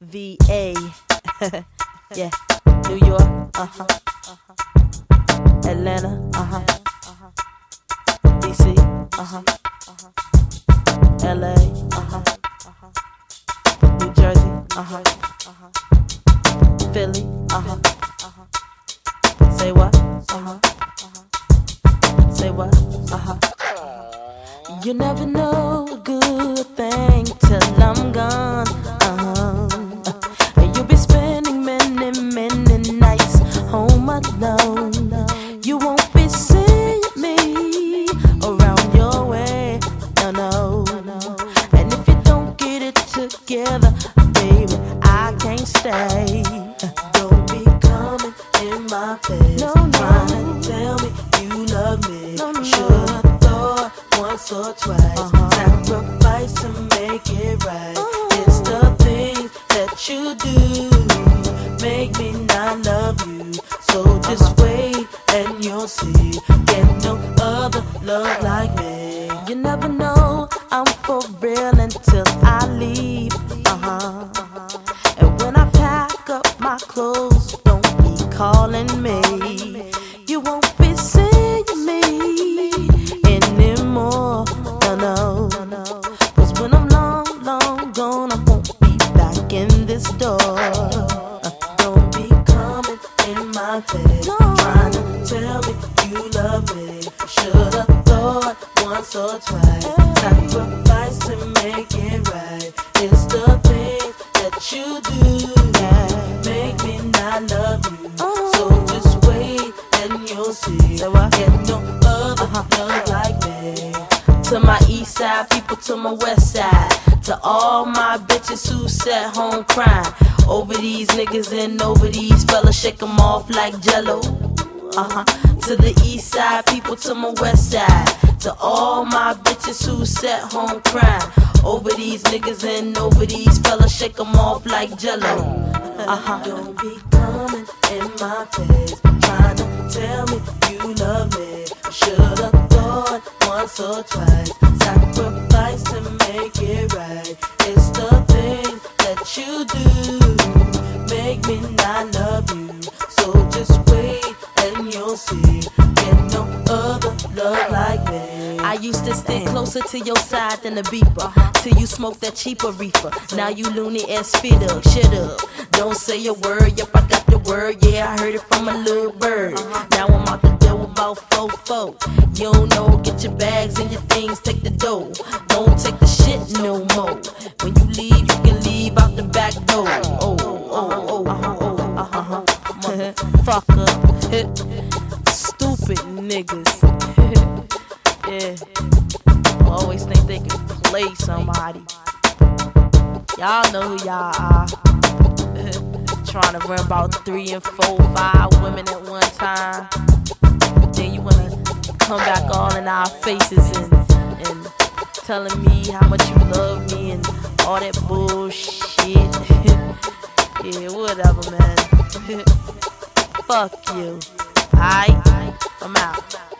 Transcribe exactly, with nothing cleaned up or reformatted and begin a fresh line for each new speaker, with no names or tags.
V A yeah, New York, uh-huh, uh-huh. Atlanta, uh-huh, uh-huh. D C, uh-huh, uh-huh. L A, uh-huh, uh-huh. New Jersey, uh-huh, uh-huh. Philly, uh-huh, uh-huh. Say what? Uh-huh, uh-huh. Say what? Uh-huh. You never know a good thing till I'm gone. Uh-huh. And you'll be spending many, many nights home alone. You won't be seeing me around your way. No, no. And if you don't get it together, baby, I can't stay. Don't be coming in my face, no, no. Trying to tell me you love me. No, no. Should've thought once or twice, uh-huh. Sacrifice to make it right. Uh-huh. It's the things that you do make me not love you. So just uh-huh. wait and you'll see. Get no other love like me. You never know I'm for real until I leave. Uh-huh. Uh-huh. And when I pack up my clothes, don't be calling me. You won't be seeing me anymore. No, no. Cause when I'm long, long gone, I won't be back in this door. Uh, don't be coming in my face, no. Trying to tell me you love me. Should've thought once or twice. Hey. Sacrifice to make it right. It's the things that you do that make me not love you. Uh-huh. So just wait and you'll see. So I get no other uh-huh. love like me. To my east side people, to my west side, to all my bitches who sat home crying over these niggas and over these fellas, shake them off like jello. Uh-huh. To the east side people, to my west side, to all my bitches who sat home crying over these niggas and over these fellas, shake them off like jello. Uh-huh. Don't be coming in my face, trying to tell me you love me. Should've thought once or twice. Sacrifice to make it right. It's the things that you do make me not love you. So just wait and you'll see. Get no other love like me. I used to stick closer to your side than a beeper, till you smoke that cheaper reefer. Now you loony and spit up, shut up. Don't say a word, yep, I got the word. Yeah, I heard it from a little bird. Now I'm out the door about four four. You don't know, get your bags and your things, take the dough. Don't take the shit no more. When you leave, you can leave out the back door. Oh, oh, oh, oh, uh-huh. Motherfucker. Stupid niggas. Yeah. Always think they can play somebody. Y'all know who y'all are. Trying to run about three and four, five women at one time. Then you wanna come back all in our faces and, and telling me how much you love me and all that bullshit. Yeah, whatever, man. Fuck you. Alright? I'm out.